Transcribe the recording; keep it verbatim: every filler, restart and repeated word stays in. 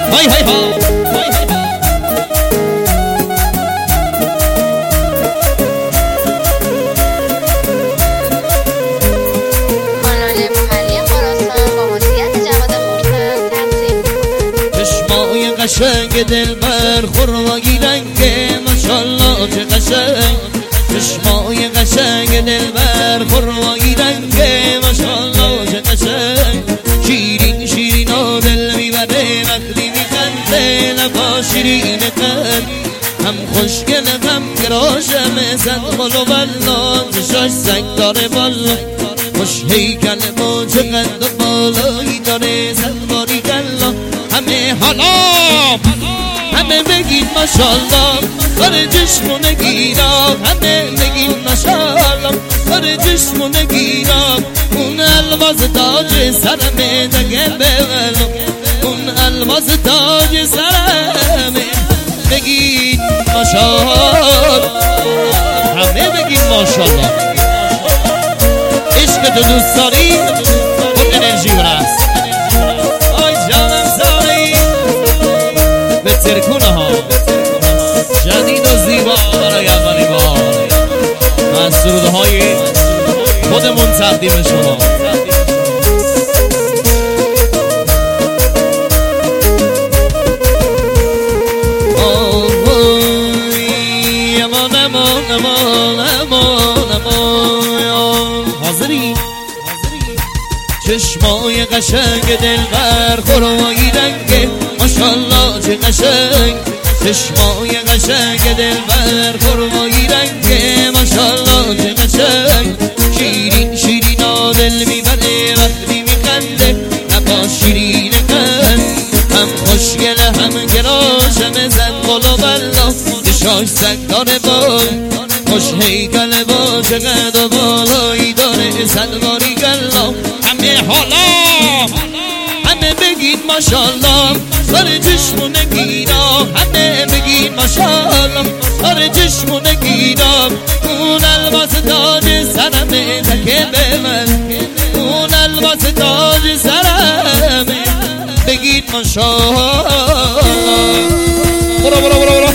های های ها قشنگ دلبر خرمایی رنگ ماشالله چه قشنگ چشمای قشنگ دلبر خرمایی رنگ ماشالله چه قشنگ شیرین شیرین و دل میبره وقتی میخنده لبا شیرین قد هم خوشگل هم گراشم زد بالو بلا چشاش سگ داره بالا خوش هیکل با چه قد و بالایی داره زد باری گلا همه حالا همه بگید ماشالله کار چشمونه گیرم همه بگید ماشالله کار چشمونه گیرم اون الماس تاج سرمه دگه بولم اون الماس تاج سرمه بگید ماشالله همه بگید ماشالله عشق تو دوست داری اون انرژی برست ترکونه ها جدید و زیبا برای اولی بار از سروده های خودمون تقدیم شما امان امان امان امان امان حاضری چشمای قشنگ دلبر خرمایی رنگ ماشالله چه قشنگ چشمای قشنگ دلبر خرمایی رنگ ماشالله چه قشنگ شیرین شیرین و دل میبره وقتی میخنده لبا شیرین قند هم خوشگل هم گراشم زد بالا بلا چشاش سگ داره بال خوش هیکل با چقد و بالایی داره صد باری گلا همه حالا همه بگید ماشالله کار چشمونه گیرم همه بگید ماشالله کار چشمونه گیرم اون الماس تاج سرمه تکه به من اون الماس تاج سرمه بگید ماشالله برو برو برو برو